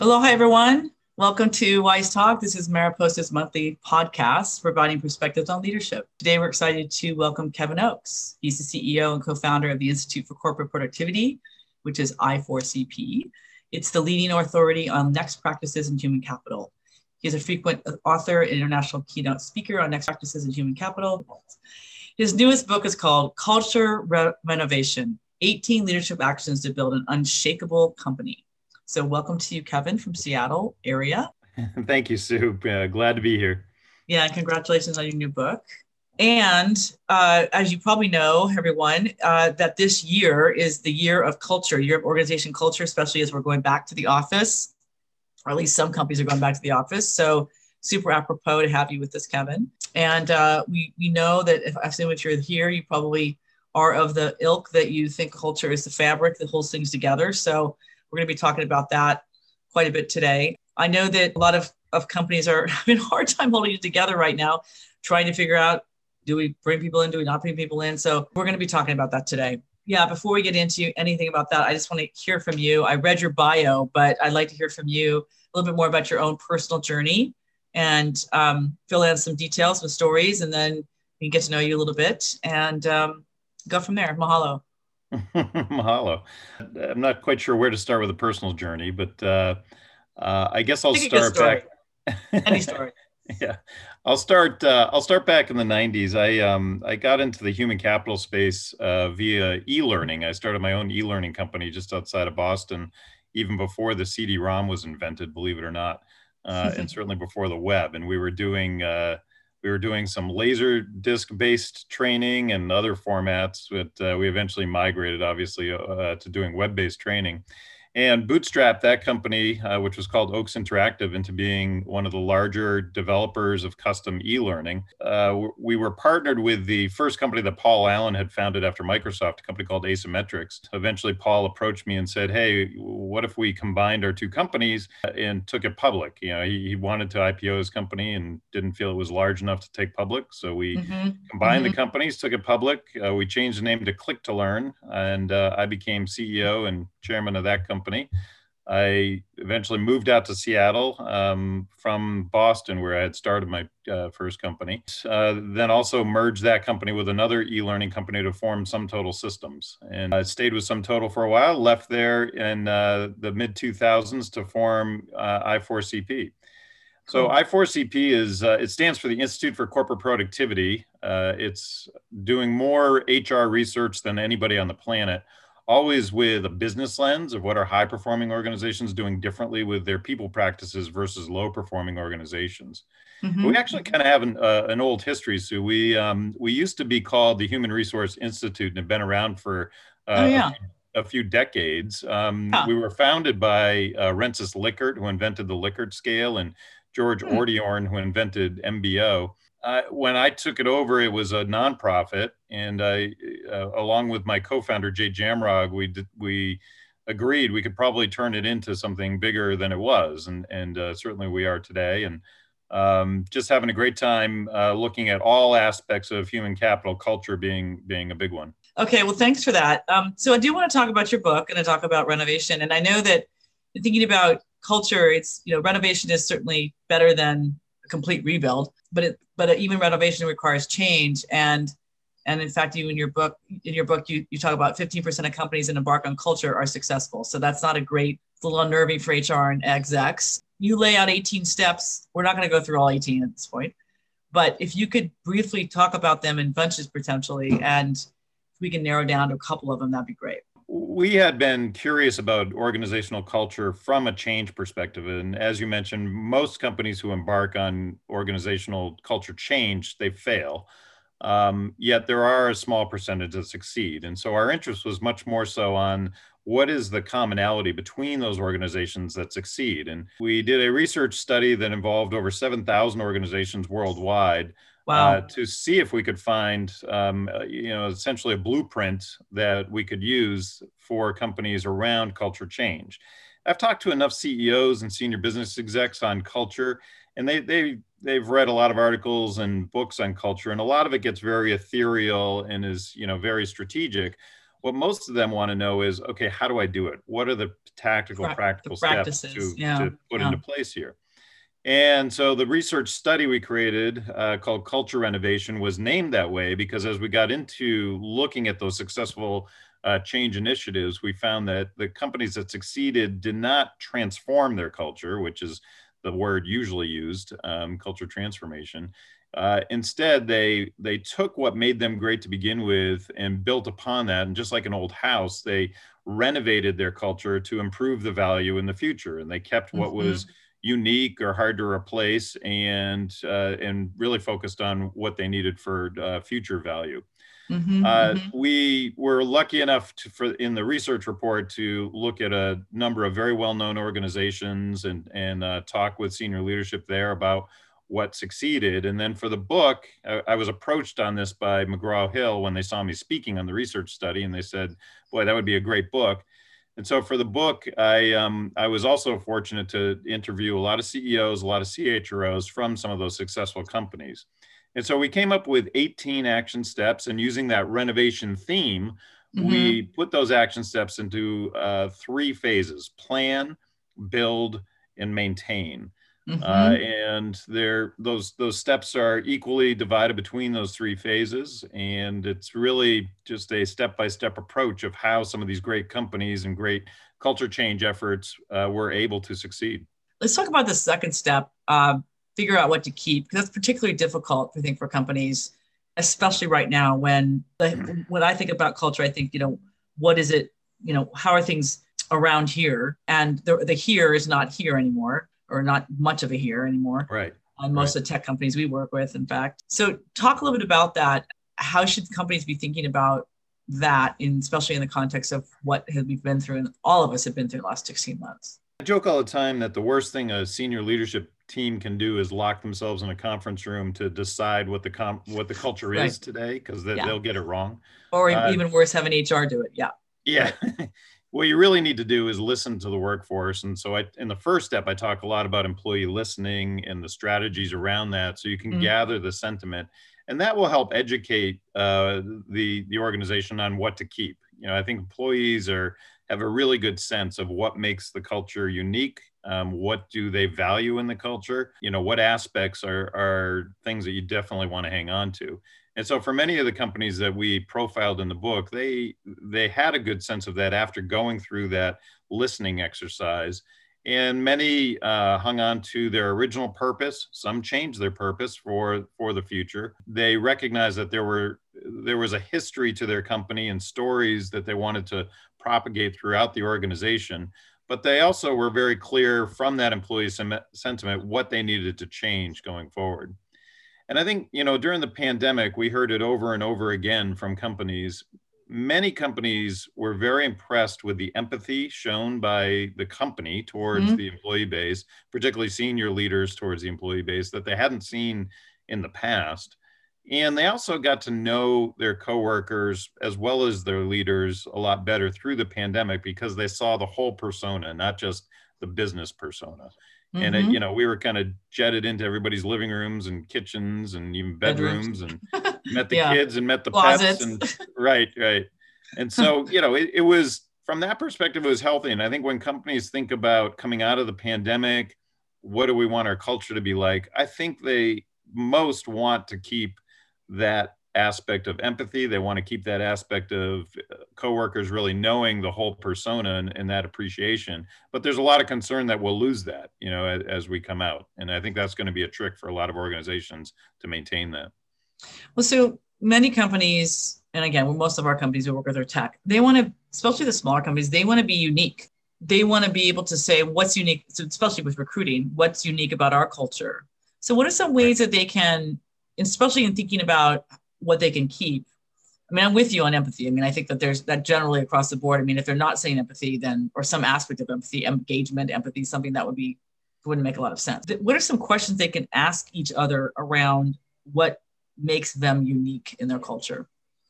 Hello, hi everyone. Welcome to Wise Talk. This is Mariposa's monthly podcast providing perspectives on leadership. Today, we're excited to welcome Kevin Oakes. He's the CEO and co-founder of the Institute for Corporate Productivity, which is I4CP. It's the leading authority on next practices in human capital. He's a frequent author and international keynote speaker on next practices in human capital. His newest book is called Culture Renovation: 18 Leadership Actions to Build an Unshakable Company. So welcome to you, Kevin, from Seattle area. Thank you, Sue. Glad to be here. Yeah, congratulations on your new book. And as you probably know, everyone, that this year is the year of culture, year of organization culture, especially as we're going back to the office, or at least some companies are going back to the office. So super apropos to have you with us, Kevin. And we know that if you're here, you probably are of the ilk that you think culture is the fabric that holds things together. So we're going to be talking about that quite a bit today. I know that a lot of companies are having a hard time holding it together right now, trying to figure out, do we bring people in? Do we not bring people in? So we're going to be talking about that today. Yeah, before we get into anything about that, I just want to hear from you. I read your bio, but I'd like to hear from you a little bit more about your own personal journey and fill in some details, some stories, and then we can get to know you a little bit and go from there. Mahalo. Mahalo. I'm not quite sure where to start with a personal journey, but I guess I'll Pick a good start story. back. Any story. Yeah, I'll start. I'll start back in the '90s. I got into the human capital space via e-learning. I started my own e-learning company just outside of Boston, even before the CD-ROM was invented, believe it or not, and certainly before the web. And we were doing some laser disc based training and other formats, but we eventually migrated, obviously, to doing web based training and bootstrapped that company, which was called Oaks Interactive, into being one of the larger developers of custom e-learning. We were partnered with the first company that Paul Allen had founded after Microsoft, a company called Asymmetrics. Eventually, Paul approached me and said, "Hey, what if we combined our two companies and took it public?" You know, he wanted to IPO his company and didn't feel it was large enough to take public. So we combined the companies, took it public. We changed the name to Click to Learn, and I became CEO and chairman of that company. I eventually moved out to Seattle from Boston, where I had started my first company. Then also merged that company with another e-learning company to form SumTotal Systems. And I stayed with SumTotal for a while, left there in the mid-2000s to form I4CP. So Cool. I4CP it stands for the Institute for Corporate Productivity. It's doing more HR research than anybody on the planet, always with a business lens of what are high performing organizations doing differently with their people practices versus low performing organizations. We actually kind of have an old history, Sue. We used to be called the Human Resource Institute and have been around for Oh, yeah. a few decades. Huh. We were founded by Rensis Likert, who invented the Likert scale, and George Ordiorn, who invented MBO. When I took it over, it was a nonprofit, and along with my co-founder Jay Jamrog, we agreed we could probably turn it into something bigger than it was, and certainly we are today. And just having a great time looking at all aspects of human capital, culture being a big one. Okay, well, thanks for that. So I do want to talk about your book and I talk about renovation. And I know that thinking about culture, it's, renovation is certainly better than a complete rebuild, but even renovation requires change. And in fact, in your book, you talk about 15% of companies that embark on culture are successful. So that's not it's a little unnerving for HR and execs. You lay out 18 steps. We're not going to go through all 18 at this point, but if you could briefly talk about them in bunches potentially, and if we can narrow down to a couple of them, that'd be great. We had been curious about organizational culture from a change perspective. And as you mentioned, most companies who embark on organizational culture change, they fail. Yet there are a small percentage that succeed. And so our interest was much more so on what is the commonality between those organizations that succeed. And we did a research study that involved over 7,000 organizations worldwide Wow. to see if we could find, essentially a blueprint that we could use for companies around culture change. I've talked to enough CEOs and senior business execs on culture, and they've read a lot of articles and books on culture, and a lot of it gets very ethereal and is very strategic. what most of them want to know is, okay, how do I do it? What are the tactical, The practical steps practices. to put Yeah. into place here? And so the research study we created called Culture Renovation was named that way because as we got into looking at those successful change initiatives, we found that the companies that succeeded did not transform their culture, which is the word usually used, culture transformation. Instead, they took what made them great to begin with and built upon that. And just like an old house, they renovated their culture to improve the value in the future. And they kept what was unique or hard to replace, and really focused on what they needed for future value. We were lucky enough in the research report to look at a number of very well-known organizations and talk with senior leadership there about what succeeded. And then for the book, I was approached on this by McGraw-Hill when they saw me speaking on the research study, and they said, "Boy, that would be a great book." And so for the book, I was also fortunate to interview a lot of CEOs, a lot of CHROs from some of those successful companies. And so we came up with 18 action steps, and using that renovation theme, we put those action steps into 3 phases: plan, build, and maintain. And those steps are equally divided between those 3 phases. And it's really just a step-by-step approach of how some of these great companies and great culture change efforts were able to succeed. Let's talk about the second step, figure out what to keep, because that's particularly difficult, I think, for companies, especially right now when I think about culture, I think, what is it, how are things around here? And the here is not here anymore, or not much of a here anymore. Right. On most of the tech companies we work with, in fact. So talk a little bit about that. How should companies be thinking about that, especially in the context of what we've been through, and all of us have been through the last 16 months? I joke all the time that the worst thing a senior leadership team can do is lock themselves in a conference room to decide what the culture is today, because they'll get it wrong. Or even worse, have an HR do it. Yeah. What you really need to do is listen to the workforce. And so in the first step, I talk a lot about employee listening and the strategies around that, so you can gather the sentiment. And that will help educate the organization on what to keep. I think employees have a really good sense of what makes the culture unique. What do they value in the culture? What aspects are things that you definitely want to hang on to. And so for many of the companies that we profiled in the book, they had a good sense of that after going through that listening exercise. And many hung on to their original purpose. Some changed their purpose for the future. They recognized that there was a history to their company and stories that they wanted to propagate throughout the organization. But they also were very clear from that employee sentiment what they needed to change going forward. And I think, during the pandemic, we heard it over and over again from companies. Many companies were very impressed with the empathy shown by the company towards the employee base, particularly senior leaders towards the employee base, that they hadn't seen in the past. And they also got to know their coworkers as well as their leaders a lot better through the pandemic, because they saw the whole persona, not just the business persona. And we were kind of jetted into everybody's living rooms and kitchens and even bedrooms, and met the kids and met the closets. pets. And right. And so, it was, from that perspective, it was healthy. And I think when companies think about coming out of the pandemic, what do we want our culture to be like? I think they most want to keep that aspect of empathy. They want to keep that aspect of coworkers really knowing the whole persona and that appreciation. But there's a lot of concern that we'll lose that, as we come out. And I think that's going to be a trick for a lot of organizations to maintain that. Well, so many companies, and again, most of our companies who work with their tech, they want to, especially the smaller companies, they want to be unique. They want to be able to say what's unique, so especially with recruiting, what's unique about our culture. So what are some ways that they can, especially in thinking about what they can keep? I mean, I'm with you on empathy. I mean, I think that there's that generally across the board. I mean, if they're not saying empathy, then, or some aspect of empathy, engagement, empathy, something that wouldn't make a lot of sense. What are some questions they can ask each other around what makes them unique in their culture?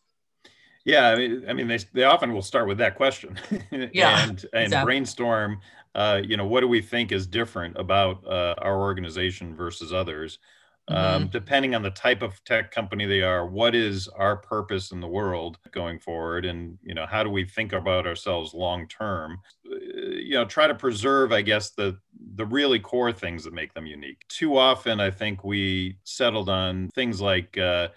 Yeah, I mean, they often will start with that question, and exactly. Brainstorm. What do we think is different about our organization versus others? Mm-hmm. depending on the type of tech company they are, what is our purpose in the world going forward? And, how do we think about ourselves long term? Try to preserve, I guess, the really core things that make them unique. Too often, I think we settled on things like,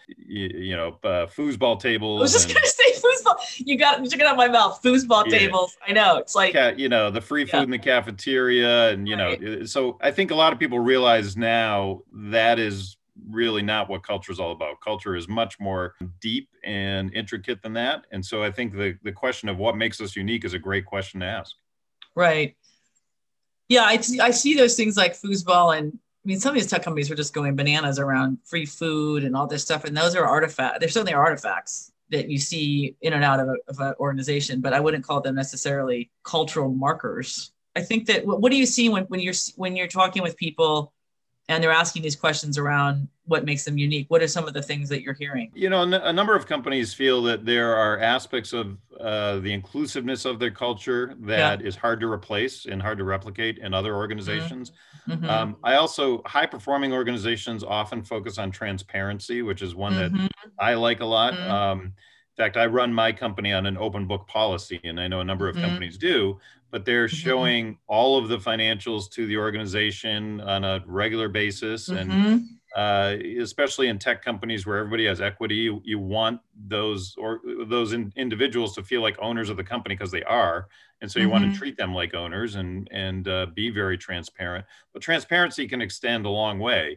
foosball I was tables just and gonna say foosball. You took it out of my mouth. Foosball yeah, tables. I know. It's like, the free yeah, food in the cafeteria. And, right. so I think a lot of people realize now that is really not what culture is all about. Culture is much more deep and intricate than that. And so I think the question of what makes us unique is a great question to ask. Right. Yeah, I see those things like foosball, and I mean some of these tech companies are just going bananas around free food and all this stuff, and those are artifacts. They're certainly artifacts that you see in and out of an organization, but I wouldn't call them necessarily cultural markers. I think that what do you see when you're talking with people and they're asking these questions around what makes them unique? What are some of the things that you're hearing? A number of companies feel that there are aspects of the inclusiveness of their culture Yeah. that is hard to replace and hard to replicate in other organizations. Mm-hmm. Mm-hmm. High performing organizations often focus on transparency, which is one that Mm-hmm. I like a lot. Mm-hmm. In fact, I run my company on an open book policy, and I know a number of Mm-hmm. companies do, but they're Mm-hmm. showing all of the financials to the organization on a regular basis. And Mm-hmm. especially in tech companies where everybody has equity, you want those individuals to feel like owners of the company because they are, and so you want to Mm-hmm. treat them like owners and be very transparent. But transparency can extend a long way.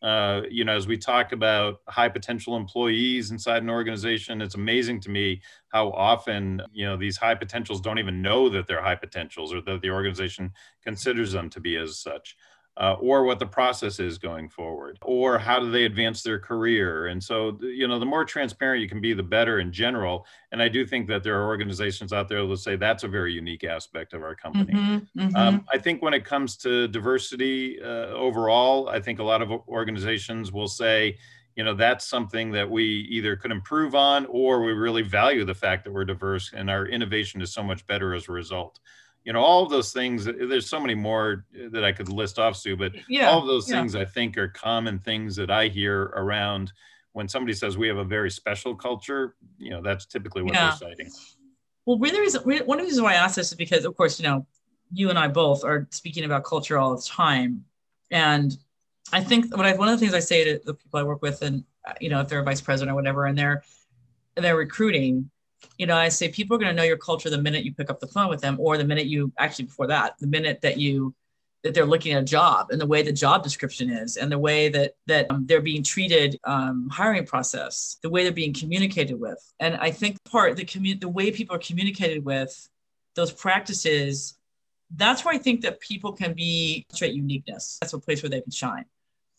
As we talk about high potential employees inside an organization, it's amazing to me how often these high potentials don't even know that they're high potentials or that the organization considers them to be as such. Or what the process is going forward, or how do they advance their career. And so, the more transparent you can be, the better in general. And I do think that there are organizations out there that say that's a very unique aspect of our company. Mm-hmm. Mm-hmm. I think when it comes to diversity overall, I think a lot of organizations will say, that's something that we either could improve on, or we really value the fact that we're diverse and our innovation is so much better as a result. All of those things, there's so many more that I could list off, Sue, but all Yeah. of those Yeah. things I think are common things that I hear around when somebody says we have a very special culture. That's typically what they're Yeah. citing. Well, one of the reasons why I asked this is because, of course, you and I both are speaking about culture all the time, and I think one of the things I say to the people I work with, and if they're a vice president or whatever, and they're recruiting, I say people are going to know your culture the minute you pick up the phone with them, or the minute you actually before that, the minute that they're looking at a job and the way the job description is and the way that they're being treated, hiring process, the way they're being communicated with. And I think the way people are communicated with, those practices, that's where I think that people can be straight uniqueness. That's a place where they can shine.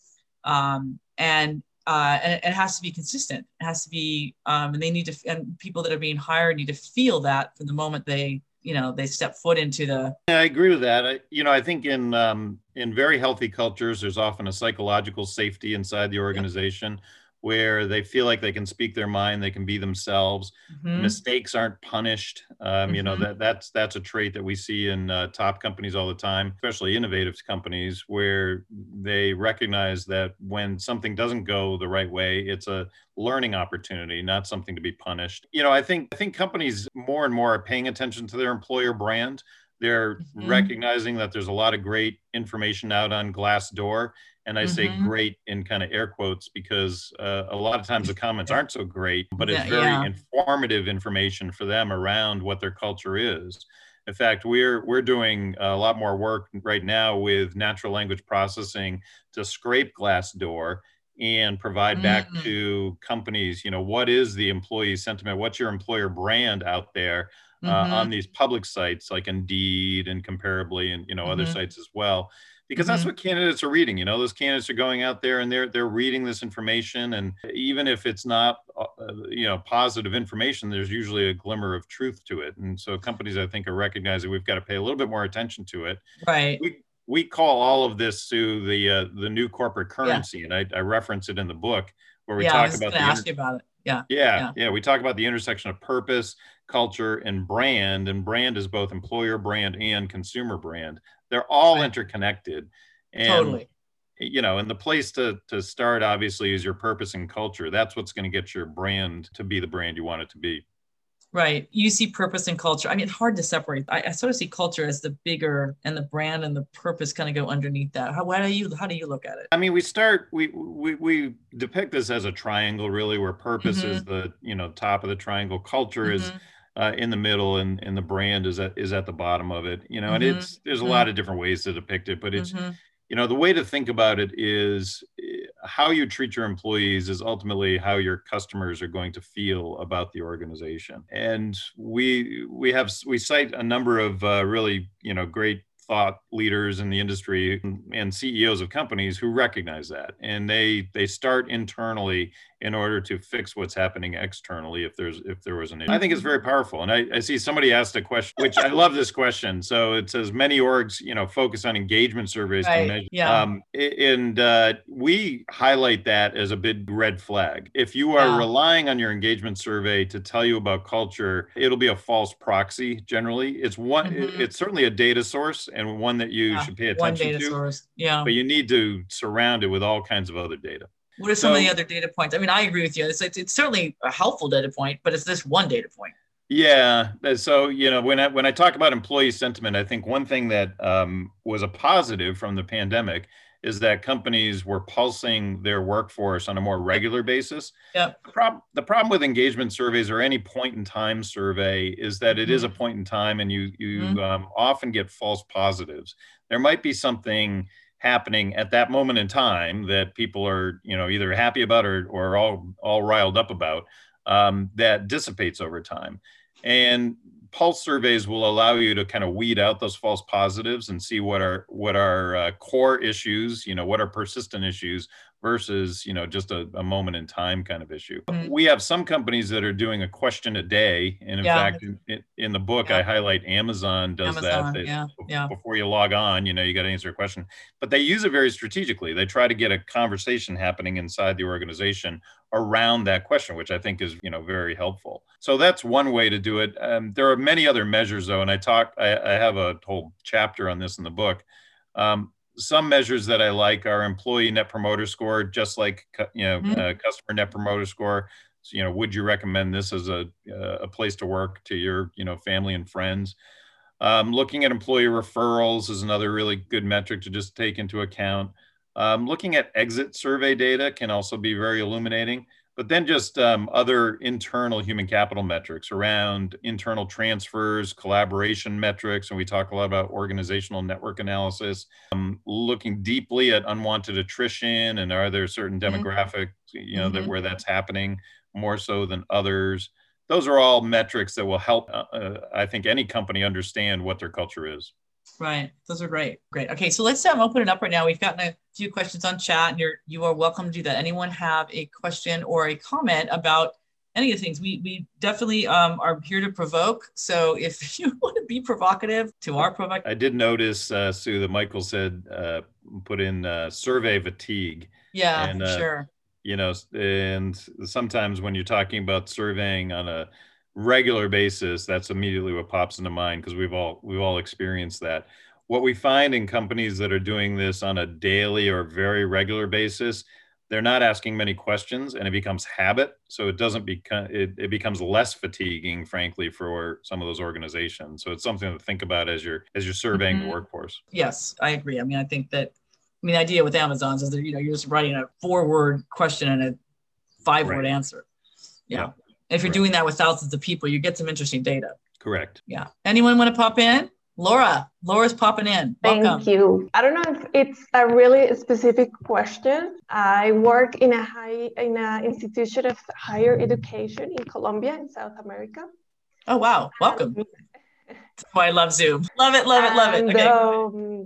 And it has to be consistent. It has to be, and people that are being hired need to feel that from the moment they step foot into the. Yeah, I agree with that. I think in very healthy cultures, there's often a psychological safety inside the organization where they feel like they can speak their mind, they can be themselves. Mm-hmm. Mistakes aren't punished. Mm-hmm. That's a trait that we see in top companies all the time, especially innovative companies, where they recognize that when something doesn't go the right way, it's a learning opportunity, not something to be punished. I think companies more and more are paying attention to their employer brand. They're Mm-hmm. recognizing that there's a lot of great information out on Glassdoor. And I say Mm-hmm. great in kind of air quotes because a lot of times the comments aren't so great, but it's Yeah. very Yeah. informative information for them around what their culture is. In fact, we're doing a lot more work right now with natural language processing to scrape Glassdoor and provide back Mm-hmm. to companies, what is the employee sentiment? What's your employer brand out there on Mm-hmm. these public sites like Indeed and Comparably and other Mm-hmm. sites as well, because that's Mm-hmm. what candidates are reading. Those candidates are going out there and they're reading this information, and even if it's not positive information, there's usually a glimmer of truth to it. And so companies, I think, are recognizing we've got to pay a little bit more attention to it. Right. We call all of this to the new corporate Yeah. currency, and I reference it in the book where we Yeah. I talk was about going to ask you about it. Yeah. Yeah. we talk about the intersection of purpose, culture, and brand is both employer brand and consumer brand. They're all Right. interconnected. And Totally. and the place to start obviously is your purpose and culture. That's what's going to get your brand to be the brand you want it to be. Right. You see purpose and culture. I mean, it's hard to separate. I sort of see culture as the bigger, and the brand and the purpose kind of go underneath that. How do you look at it? I mean, we depict this as a triangle, really, where purpose is the top of the triangle, culture is Mm-hmm. in the middle, and the brand is at the bottom of it. And Mm-hmm. there's a Mm-hmm. lot of different ways to depict it, but it's Mm-hmm. the way to think about it is how you treat your employees is ultimately how your customers are going to feel about the organization. And we cite a number of really great thought leaders in the industry and CEOs of companies who recognize that, and they start internally in order to fix what's happening externally if there was an issue. I think it's very powerful. And I see somebody asked a question, which I love this question. So it says many orgs, focus on engagement surveys to Right. measure. Yeah. And we highlight that as a big red flag. If you are relying on your engagement survey to tell you about culture, it'll be a false proxy. Generally, it's certainly a data source and one that you should pay One attention data to. source. Yeah. But you need to surround it with all kinds of other data. What are some of the other data points? I mean, I agree with you. It's certainly a helpful data point, but it's this one data point. Yeah. So, when I talk about employee sentiment, I think one thing that was a positive from the pandemic is that companies were pulsing their workforce on a more regular basis. Yep. The problem with engagement surveys or any point in time survey is that it is a point in time, and you often get false positives. There might be something happening at that moment in time that people are either happy about or all riled up about, that dissipates over time. And pulse surveys will allow you to kind of weed out those false positives and see what are core issues, what are persistent issues versus just a moment in time kind of issue. We have some companies that are doing a question a day, and in fact, in the book, I highlight Amazon does that. Before you log on, you got to answer a question, but they use it very strategically. They try to get a conversation happening inside the organization around that question, which I think is very helpful. So that's one way to do it. There are many other measures, though, and I have a whole chapter on this in the book. Some measures that I like are employee net promoter score, just like customer net promoter score. So, would you recommend this as a place to work to your family and friends? Looking at employee referrals is another really good metric to just take into account. Looking at exit survey data can also be very illuminating. But then just other internal human capital metrics around internal transfers, collaboration metrics, and we talk a lot about organizational network analysis, looking deeply at unwanted attrition, and are there certain demographics, that where that's happening more so than others. Those are all metrics that will help, I think, any company understand what their culture is. Right. Those are great. Great. Okay. So let's open it up right now. We've gotten a few questions on chat, and you are welcome to do that. Anyone have a question or a comment about any of the things? We definitely are here to provoke. So if you want to be provocative to our provocative. I did notice, Sue, that Michael said put in survey fatigue. Yeah, and, sure. And sometimes when you're talking about surveying on a regular basis, that's immediately what pops into mind, because we've all experienced that. What we find in companies that are doing this on a daily or very regular basis, they're not asking many questions, and it becomes habit. So it becomes less fatiguing, frankly, for some of those organizations. So it's something to think about as you're surveying the workforce. Yes, I agree. I mean, I think that the idea with Amazon's is that you're just writing a 4-word question and a 5-word answer. Yeah. If you're doing that with thousands of people, you get some interesting data. Correct. Yeah. Anyone want to pop in? Laura's popping in. Welcome. Thank you. I don't know if it's a really specific question. I work in an institution of higher education in Colombia, in South America. Oh, wow. Welcome. Oh, I love Zoom. Love it. Okay.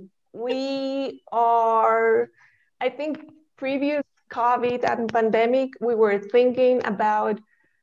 We are, I think, previous COVID and pandemic, we were thinking about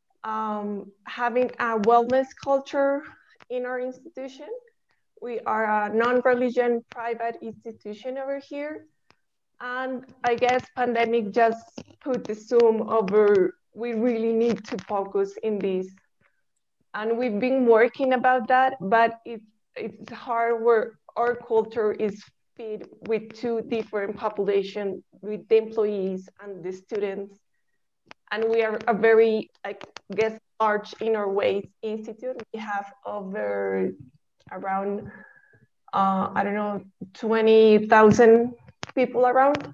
having a wellness culture in our institution. We are a non-religion private institution over here. And I guess pandemic just put the zoom over, we really need to focus in this. And we've been working about that, but it's hard where our culture is fit with two different populations, with the employees and the students. And we are a very, I guess, large inner ways institute. We have over around, I don't know, 20,000 people around.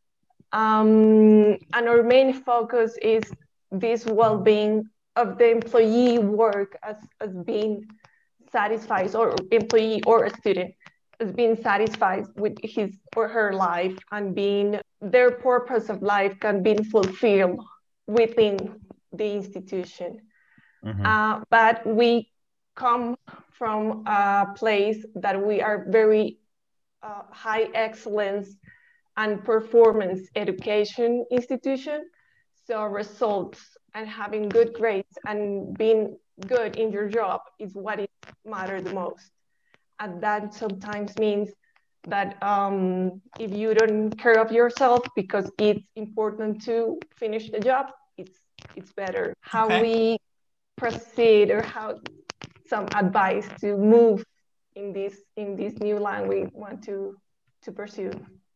And our main focus is this well-being of the employee work as being satisfied, or employee or a student as being satisfied with his or her life, and being their purpose of life can be fulfilled within the institution. But we come from a place that we are very high excellence and performance education institution. So results and having good grades and being good in your job is what it matters the most. And that sometimes means that if you don't care of yourself, because it's important to finish the job, it's better. How we proceed, or how some advice to move in this new line we want to pursue.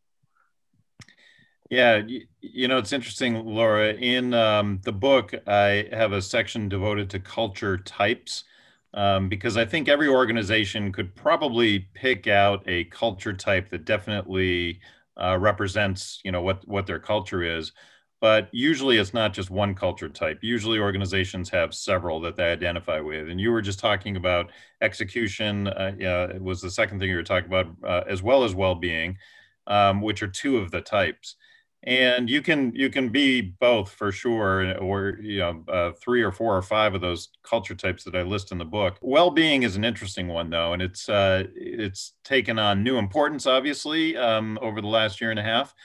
Yeah, you know, it's interesting, Laura. In the book, I have a section devoted to culture types, because I think every organization could probably pick out a culture type that definitely represents, you know, what their culture is. But usually it's not just one culture type. Usually organizations have several that they identify with. And you were just talking about execution. It was the second thing you were talking about, as well as well-being, which are two of the types. And you can be both for sure, or three or four or five of those culture types that I list in the book. Well-being is an interesting one, though, and it's taken on new importance, obviously, over the last year and a half.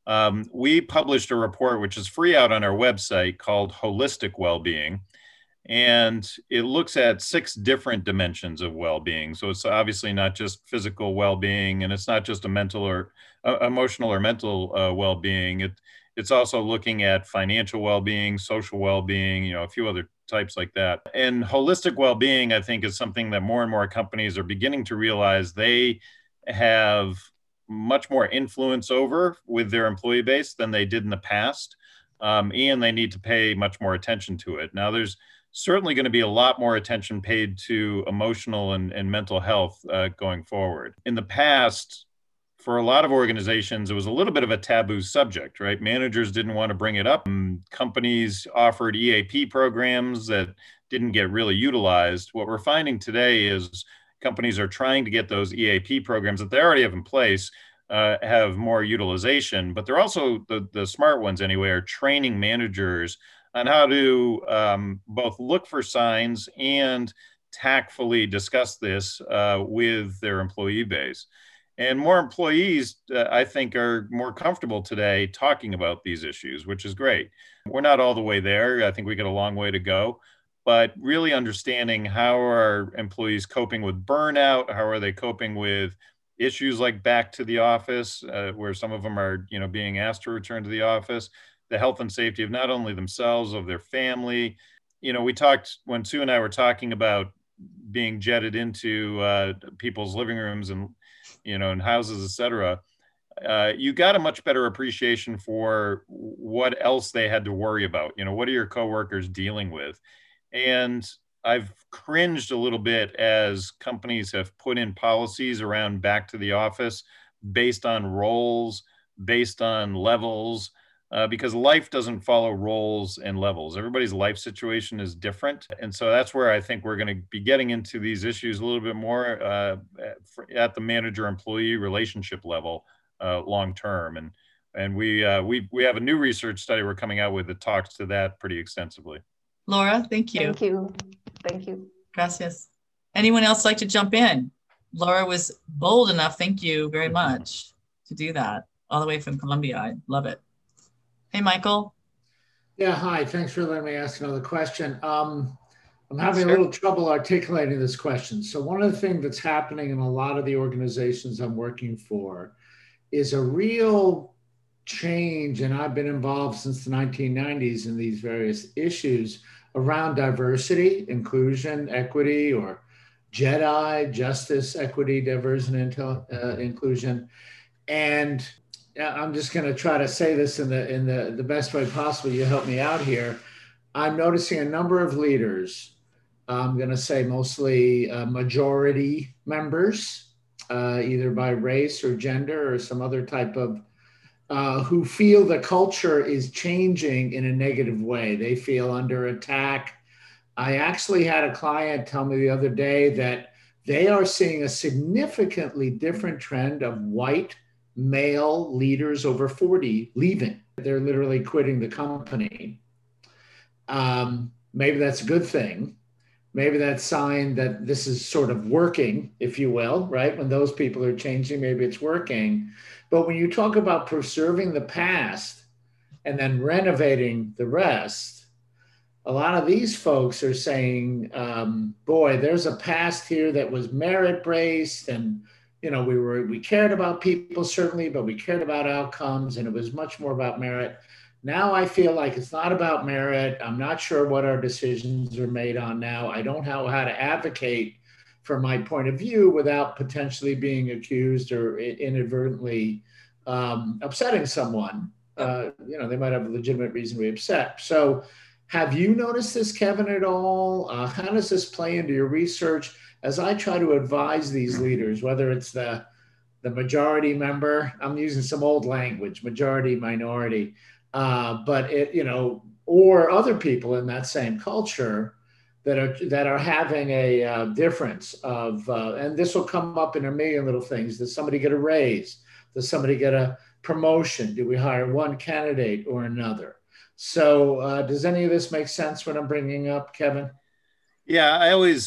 We published a report which is free out on our website called Holistic Well-Being, and it looks at 6 different dimensions of well-being. So it's obviously not just physical well-being, and it's not just a mental or emotional or mental well-being. It's also looking at financial well-being, social well-being, you know, a few other types like that. And holistic well-being, I think, is something that more and more companies are beginning to realize they have much more influence over with their employee base than they did in the past. And they need to pay much more attention to it. Now, there's certainly going to be a lot more attention paid to emotional and mental health going forward. In the past, for a lot of organizations, it was a little bit of a taboo subject, right? Managers didn't want to bring it up. Companies offered EAP programs that didn't get really utilized. What we're finding today is companies are trying to get those EAP programs that they already have in place have more utilization, but they're also, the smart ones anyway, are training managers on how to both look for signs and tactfully discuss this with their employee base. And more employees, I think, are more comfortable today talking about these issues, which is great. We're not all the way there. I think we got a long way to go, but really understanding how are employees coping with burnout, how are they coping with issues like back to the office, where some of them are, you know, being asked to return to the office, the health and safety of not only themselves, of their family. You know, we talked, when Sue and I were talking about being jetted into people's living rooms and, you know, in houses, et cetera, you got a much better appreciation for what else they had to worry about. You know, what are your coworkers dealing with? And I've cringed a little bit as companies have put in policies around back to the office based on roles, based on levels, because life doesn't follow roles and levels. Everybody's life situation is different. And so that's where I think we're going to be getting into these issues a little bit more at the manager-employee relationship level long term. And we have a new research study we're coming out with that talks to that pretty extensively. Laura, thank you. Thank you. Thank you. Gracias. Anyone else like to jump in? Laura was bold enough, thank you very much, to do that all the way from Colombia. I love it. Hey, Michael. Yeah, hi. Thanks for letting me ask another question. I'm having a little trouble articulating this question. So one of the things that's happening in a lot of the organizations I'm working for is a real change, and I've been involved since the 1990s in these various issues around diversity, inclusion, equity, or JEDI, Justice, Equity, Diversity, and Inclusion. And I'm just going to try to say this in the best way possible. You help me out here. I'm noticing a number of leaders, I'm going to say mostly majority members, either by race or gender or some other type of, who feel the culture is changing in a negative way. They feel under attack. I actually had a client tell me the other day that they are seeing a significantly different trend of white male leaders over 40 leaving. They're literally quitting the company. Maybe that's a good thing. Maybe that's a sign that this is sort of working, if you will, right? When those people are changing, maybe it's working. But when you talk about preserving the past and then renovating the rest, a lot of these folks are saying, boy, there's a past here that was merit-based, and we cared about people certainly, but we cared about outcomes, and it was much more about merit. Now I feel like it's not about merit. I'm not sure what our decisions are made on now. I don't know how to advocate for my point of view without potentially being accused or inadvertently upsetting someone. They might have a legitimate reason to be upset. So have you noticed this, Kevin, at all? How does this play into your research as I try to advise these leaders, whether it's the majority member, I'm using some old language, majority, minority, or other people in that same culture that are having a difference of, and this will come up in a million little things. Does somebody get a raise? Does somebody get a promotion? Do we hire one candidate or another? So does any of this make sense what I'm bringing up, Kevin? Yeah, I always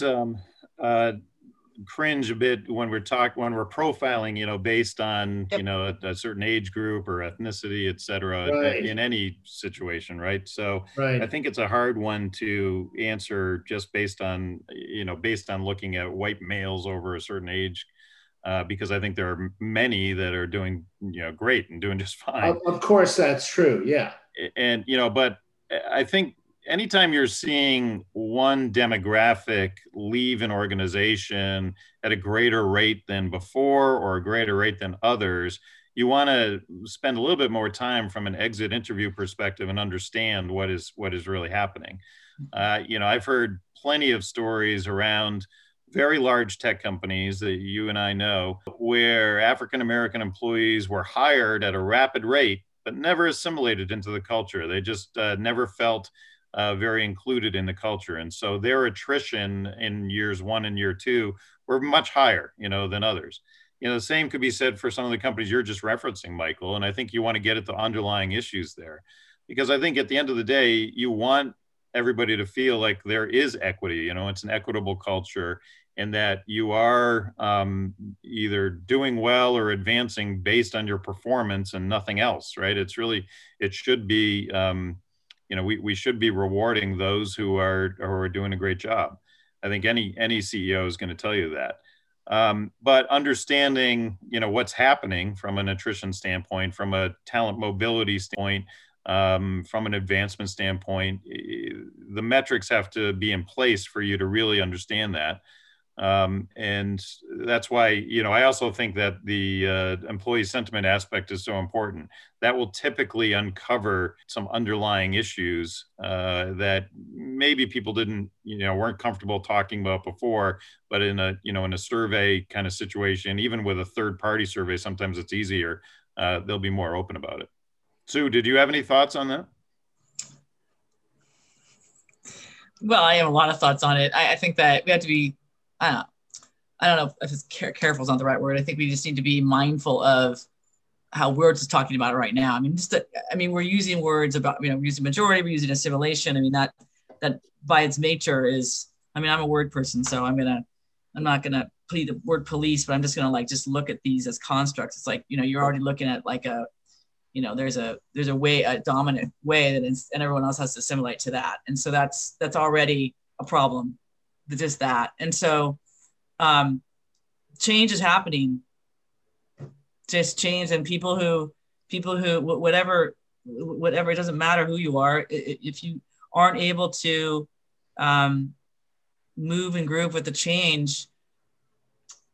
cringe a bit when we're profiling, based on, a certain age group or ethnicity, et cetera, right, in any situation, right? So right. I think it's a hard one to answer just based on looking at white males over a certain age, because I think there are many that are doing, great and doing just fine. Of course, that's true. Yeah. And, but I think anytime you're seeing one demographic leave an organization at a greater rate than before or a greater rate than others, you want to spend a little bit more time from an exit interview perspective and understand what is really happening. I've heard plenty of stories around very large tech companies that you and I know where African-American employees were hired at a rapid rate, but never assimilated into the culture. They just never felt very included in the culture. And so their attrition in years 1 and year 2 were much higher, than others. The same could be said for some of the companies you're just referencing, Michael. And I think you want to get at the underlying issues there, because I think at the end of the day, you want everybody to feel like there is equity, it's an equitable culture, and that you are either doing well or advancing based on your performance and nothing else, right? It should be, we should be rewarding those who are doing a great job. I think any CEO is going to tell you that. But understanding, what's happening from an attrition standpoint, from a talent mobility standpoint, from an advancement standpoint, the metrics have to be in place for you to really understand that. And that's why, I also think that the employee sentiment aspect is so important. That will typically uncover some underlying issues that maybe people weren't comfortable talking about before, but in a survey kind of situation, even with a third party survey, sometimes it's easier. They'll be more open about it. Sue, did you have any thoughts on that? Well, I have a lot of thoughts on it. I think that we have to be, I don't know if it's careful is not the right word. I think we just need to be mindful of how we're just talking about it right now. We're using words about, we're using majority, we're using assimilation. that by its nature is, I'm a word person, so I'm not gonna plead the word police, but I'm just gonna just look at these as constructs. It's like, you're already looking at there's a way, a dominant way and everyone else has to assimilate to that. And so that's already a problem. Just that. And so change is happening, just change, and people who whatever, it doesn't matter who you are. If you aren't able to move and groove with the change,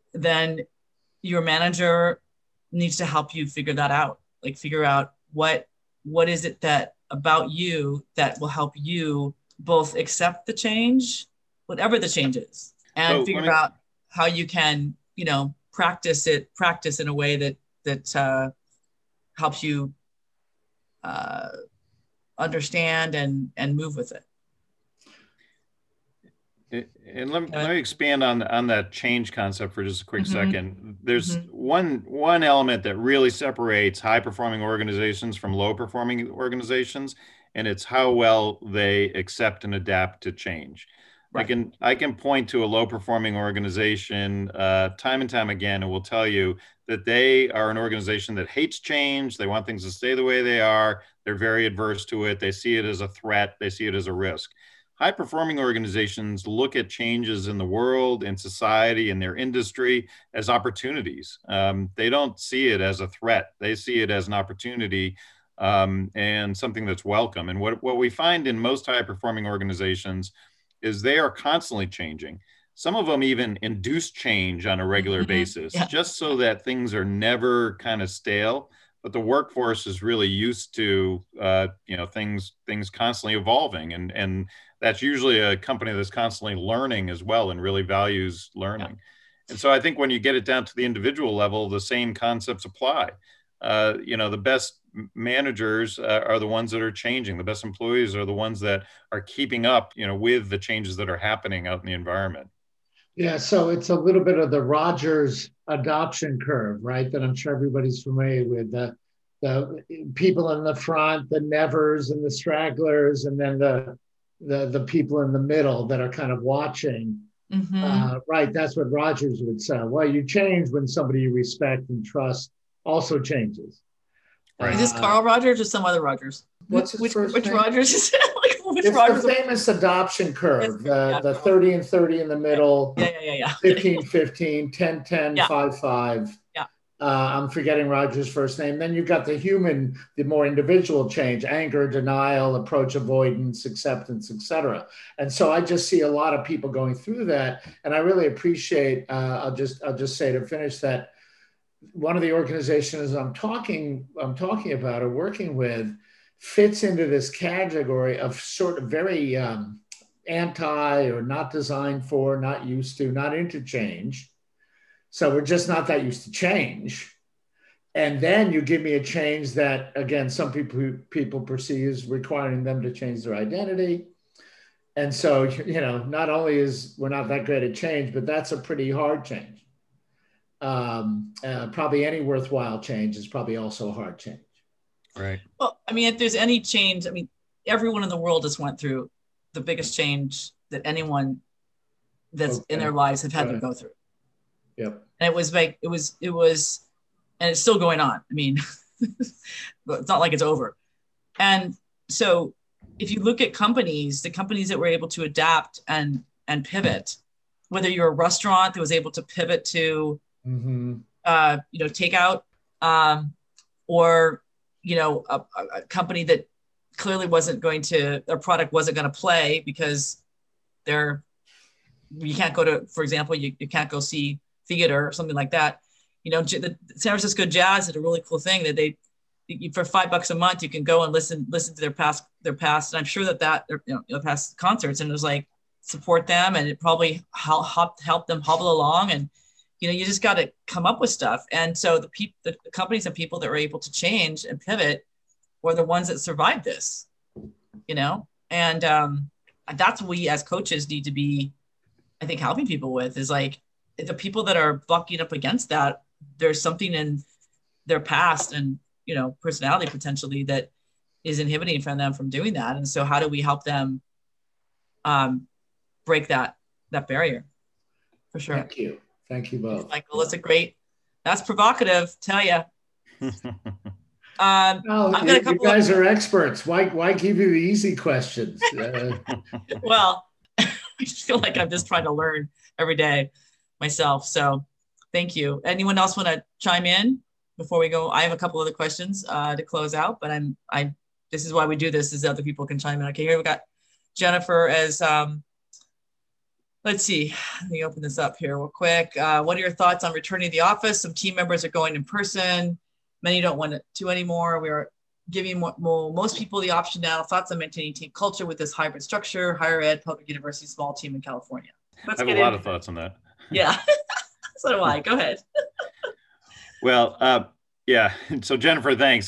then your manager needs to help you figure that out. Like figure out what is it that about you that will help you both accept the change, whatever the change is, and figure out how you can, practice in a way that helps you understand and move with it. And let me expand on that change concept for just a quick second. There's one element that really separates high-performing organizations from low-performing organizations, and it's how well they accept and adapt to change. Right. I can point to a low-performing organization time and time again, and will tell you that they are an organization that hates change. They want things to stay the way they are. They're very adverse to it. They see it as a threat. They see it as a risk. High-performing organizations look at changes in the world, in society, in their industry as opportunities. They don't see it as a threat. They see it as an opportunity and something that's welcome. And what we find in most high-performing organizations is they are constantly changing. Some of them even induce change on a regular basis, just so that things are never kind of stale. But the workforce is really used to things constantly evolving, and that's usually a company that's constantly learning as well and really values learning. Yeah. And so I think when you get it down to the individual level, the same concepts apply. The best managers are the ones that are changing. The best employees are the ones that are keeping up, with the changes that are happening out in the environment. Yeah, so it's a little bit of the Rogers adoption curve, right? That I'm sure everybody's familiar with. The people in the front, the nevers and the stragglers, and then the people in the middle that are kind of watching. Right, that's what Rogers would say. Well, you change when somebody you respect and trust also changes. Right. Is this Carl Rogers or some other Rogers? What's his first name? Which Rogers is it? It's Rogers? The famous adoption curve, the 30 and 30 in the middle, 15, 15, 10, 10, 5, 5. Yeah. I'm forgetting Rogers' first name. Then you've got the more individual change, anger, denial, approach avoidance, acceptance, etc. And so I just see a lot of people going through that. And I really appreciate, I'll just say to finish that, one of the organizations I'm talking about or working with fits into this category of sort of very anti or not designed for, not used to, not into change. So we're just not that used to change. And then you give me a change that, again, some people perceive as requiring them to change their identity. And so, not only is we're not that great at change, but that's a pretty hard change. Probably any worthwhile change is probably also a hard change. Right. Well, if there's any change, everyone in the world has went through the biggest change that anyone that's in their lives have had to go through. Yep. And it was, and it's still going on. It's not like it's over. And so if you look at the companies that were able to adapt and pivot, whether you're a restaurant that was able to pivot to takeout, or a company that clearly their product wasn't going to play because you can't go to, for example, you can't go see theater or something like that. The San Francisco Jazz did a really cool thing that for $5 a month, you can go and listen to their past, and I'm sure that past concerts, and it was like, support them, and it probably help them hobble along. And you just got to come up with stuff. And so the companies and people that were able to change and pivot were the ones that survived this, and that's what we as coaches need to be, I think, helping people with, is like the people that are bucking up against that. There's something in their past and personality potentially that is inhibiting from them from doing that. And so how do we help them break that barrier? For sure. Thank you both. Michael, that's provocative, tell you. You guys are experts. Why give you the easy questions? Well, I just feel like I'm just trying to learn every day myself. So thank you. Anyone else want to chime in before we go? I have a couple other questions to close out, but this is why we do this, is other people can chime in. Okay, here we got Jennifer as Let's see. Let me open this up here real quick. What are your thoughts on returning to the office? Some team members are going in person. Many don't want to anymore. We are giving most people the option now. Thoughts on maintaining team culture with this hybrid structure, higher ed, public university, small team in California. I have a lot of thoughts on that. Yeah, so do I. Go ahead. Well, yeah. So Jennifer, thanks.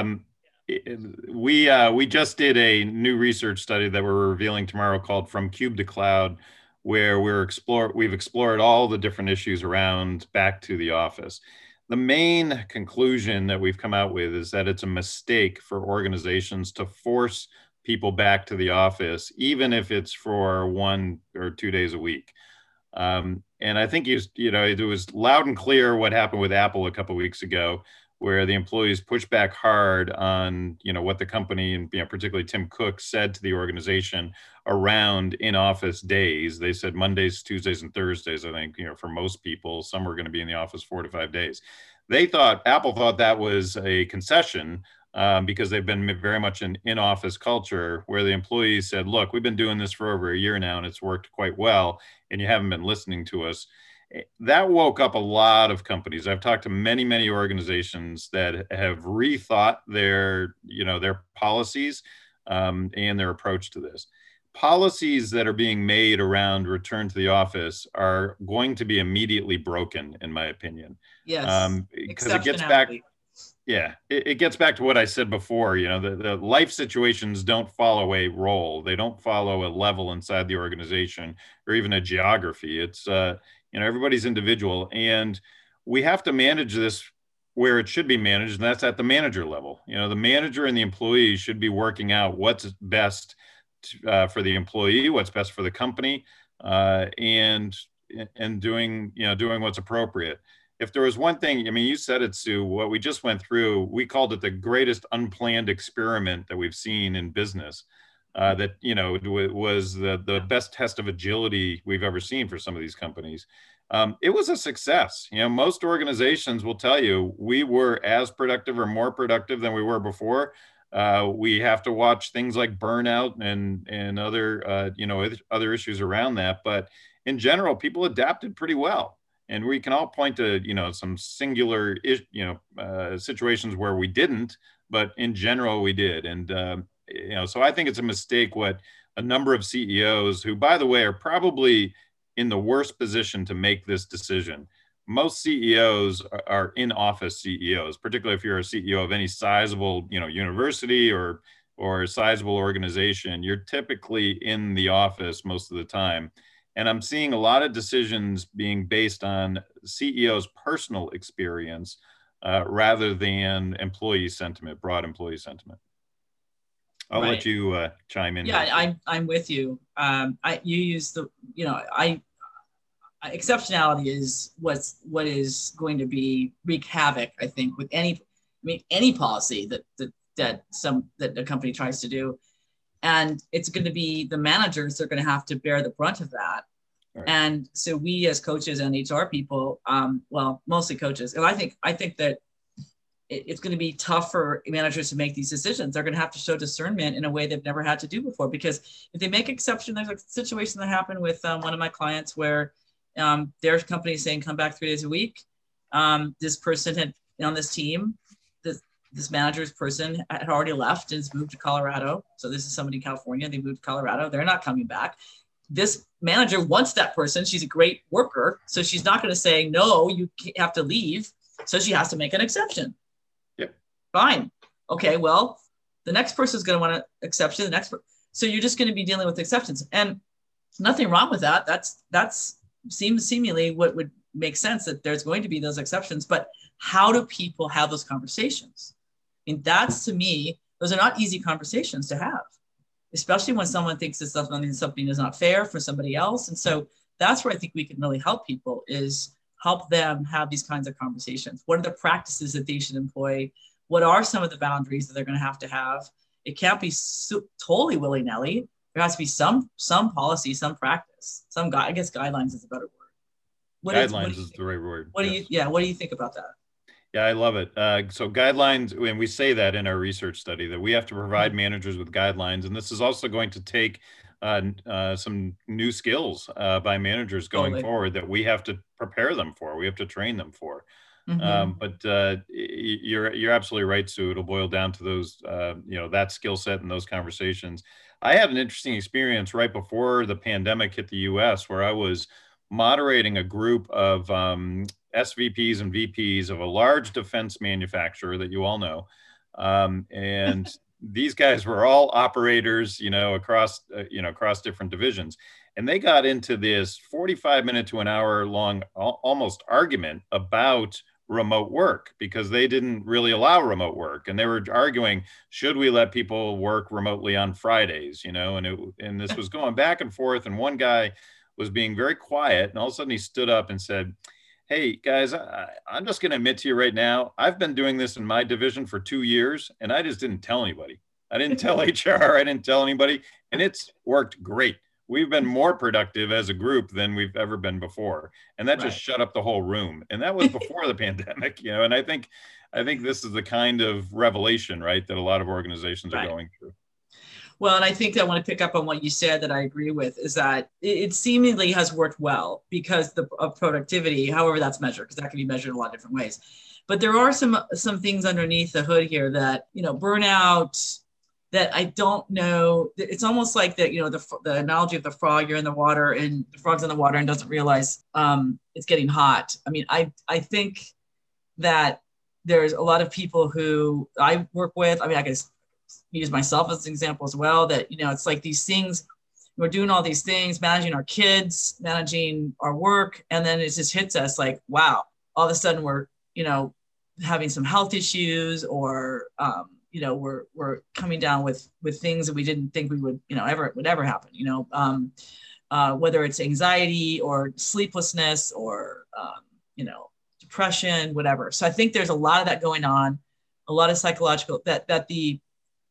We just did a new research study that we're revealing tomorrow called From Cube to Cloud, where we've explored all the different issues around back to the office. The main conclusion that we've come out with is that it's a mistake for organizations to force people back to the office, even if it's for 1 or 2 days a week. And I think it was loud and clear what happened with Apple a couple of weeks ago, where the employees pushed back hard on, what the company and particularly Tim Cook said to the organization around in-office days. They said Mondays, Tuesdays, and Thursdays. I think, for most people, some were going to be in the office 4 to 5 days. Apple thought that was a concession because they've been very much an in-office culture where the employees said, look, we've been doing this for over a year now and it's worked quite well, and you haven't been listening to us. That woke up a lot of companies. I've talked to many, many organizations that have rethought their policies and their approach to this. Policies that are being made around return to the office are going to be immediately broken, in my opinion. Yes, because it gets back. Yeah, it gets back to what I said before. The life situations don't follow a role. They don't follow a level inside the organization or even a geography. It's everybody's individual, and we have to manage this where it should be managed, and that's at the manager level. The manager and the employee should be working out what's best for the employee, what's best for the company, and doing what's appropriate. If there was one thing, you said it, Sue, what we just went through, we called it the greatest unplanned experiment that we've seen in business. That was the best test of agility we've ever seen for some of these companies. It was a success. Most organizations will tell you we were as productive or more productive than we were before. We have to watch things like burnout and other other issues around that, but in general, people adapted pretty well. And we can all point to some singular situations where we didn't, but in general we did. And so I think it's a mistake what a number of CEOs, who, by the way, are probably in the worst position to make this decision. Most CEOs are in-office CEOs, particularly if you're a CEO of any sizable, university or a sizable organization. You're typically in the office most of the time. And I'm seeing a lot of decisions being based on CEOs' personal experience rather than employee sentiment, broad employee sentiment. I'll let you chime in. Yeah, I'm with you. You use the, exceptionality is what is going to be wreak havoc, I think, with any policy that a company tries to do. And it's going to be the managers that are going to have to bear the brunt of that. Right. And so we as coaches and HR people, well, mostly coaches, and I think that it's going to be tough for managers to make these decisions. They're going to have to show discernment in a way they've never had to do before. Because if they make exception, there's a situation that happened with one of my clients where their company is saying come back 3 days a week. This person had on this team, this manager's person had already left and has moved to Colorado. So this is somebody in California. They moved to Colorado. They're not coming back. This manager wants that person. She's a great worker. So she's not going to say, no, you have to leave. So she has to make an exception. Yep. Fine. Okay, well, the next person is going to want an exception. So you're just going to be dealing with exceptions. And nothing wrong with that. That's seemingly what would make sense, that there's going to be those exceptions. But how do people have those conversations? I mean, that's, to me, those are not easy conversations to have, especially when someone thinks that something is not fair for somebody else. And so that's where I think we can really help people, is help them have these kinds of conversations. What are the practices that they should employ? What are some of the boundaries that they're going to have? It can't be totally willy-nilly. There has to be some policy, some practice, I guess guidelines is a better word. Guidelines is the right word. What do you think about that? Yeah, I love it. So guidelines, and we say that in our research study, that we have to provide managers with guidelines. And this is also going to take some new skills by managers going forward that we have to prepare them for. We have to train them for. But you're absolutely right, Sue. It'll boil down to those, that skill set and those conversations. I had an interesting experience right before the pandemic hit the U.S. where I was moderating a group of SVPs and VPs of a large defense manufacturer that you all know, and these guys were all operators, across different divisions. And they got into this 45-minute to an hour long almost argument about remote work because they didn't really allow remote work. And they were arguing, should we let people work remotely on Fridays, and this was going back and forth. And one guy was being very quiet. And all of a sudden he stood up and said, hey guys, I'm just going to admit to you right now, I've been doing this in my division for 2 years and I just didn't tell anybody. I didn't tell HR, I didn't tell anybody, and it's worked great. We've been more productive as a group than we've ever been before. And that just shut up the whole room. And that was before the pandemic, and I think this is the kind of revelation, right, that a lot of organizations are going through. Well, and I think I want to pick up on what you said that I agree with is that it seemingly has worked well because of productivity, however that's measured, because that can be measured in a lot of different ways. But there are some things underneath the hood here that, burnout, that I don't know. It's almost like that, the analogy of the frog, you're in the water and the frog's in the water and doesn't realize it's getting hot. I mean, I think that there's a lot of people who I work with. I mean, I can use myself as an example as well, that, it's like these things, we're doing all these things, managing our kids, managing our work. And then it just hits us like, wow, all of a sudden we're, having some health issues or, we're coming down with things that we didn't think we would, ever happen, whether it's anxiety or sleeplessness or, depression, whatever. So I think there's a lot of that going on, a lot of psychological that the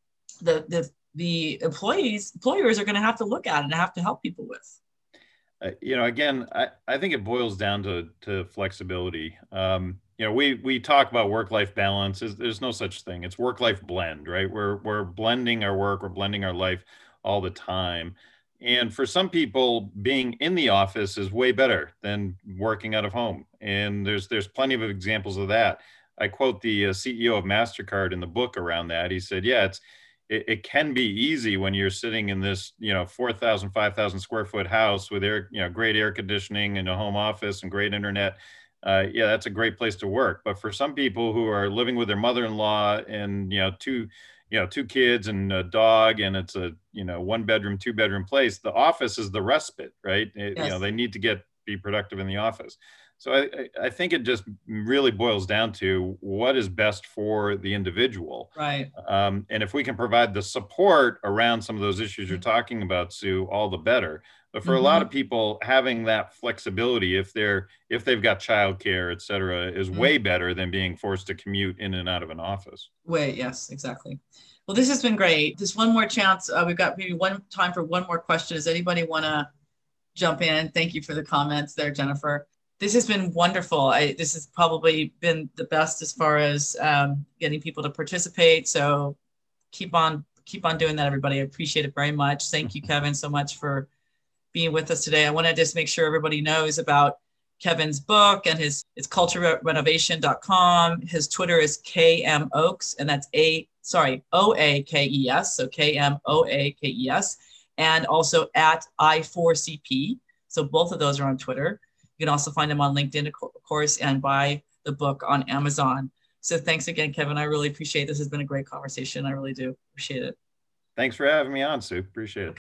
employers are going to have to look at and have to help people with. Again, I think it boils down to flexibility. We talk about work-life balance. There's no such thing. It's work-life blend, right? We're blending our work, we're blending our life all the time. And for some people, being in the office is way better than working out of home. And there's plenty of examples of that. I quote the CEO of MasterCard in the book around that. He said, yeah, it can be easy when you're sitting in this, 4,000, 5,000 square foot house with great air conditioning and a home office and great internet. Yeah, that's a great place to work. But for some people who are living with their mother-in-law and, two kids and a dog, and it's a, 1-bedroom, 2-bedroom place, the office is the respite, right? Yes. They need to be productive in the office. So I think it just really boils down to what is best for the individual. Right. And if we can provide the support around some of those issues you're talking about, Sue, all the better. But for a lot of people, having that flexibility, if they've got childcare, et cetera, is way better than being forced to commute in and out of an office. Yes, exactly. Well, this has been great. Just one more chance. We've got maybe time for one more question. Does anybody want to jump in? Thank you for the comments there, Jennifer. This has been wonderful. This has probably been the best as far as getting people to participate. So keep on doing that, everybody. I appreciate it very much. Thank you, Kevin, so much for being with us today. I want to just make sure everybody knows about Kevin's book and it's culturerenovation.com. His Twitter is KM Oakes, and that's OAKES, so KMOAKES, and also at I4CP. So both of those are on Twitter. You can also find them on LinkedIn, of course, and buy the book on Amazon. So thanks again, Kevin. I really appreciate it. This has been a great conversation. I really do appreciate it. Thanks for having me on, Sue. Appreciate it.